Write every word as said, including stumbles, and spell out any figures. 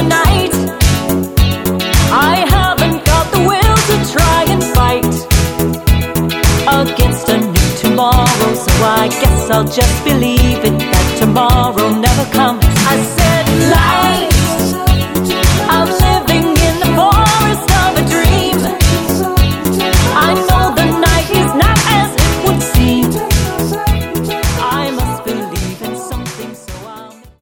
tonight. I haven't got the will to try and fight against a new tomorrow, so I guess I'll just believe it that tomorrow never comes.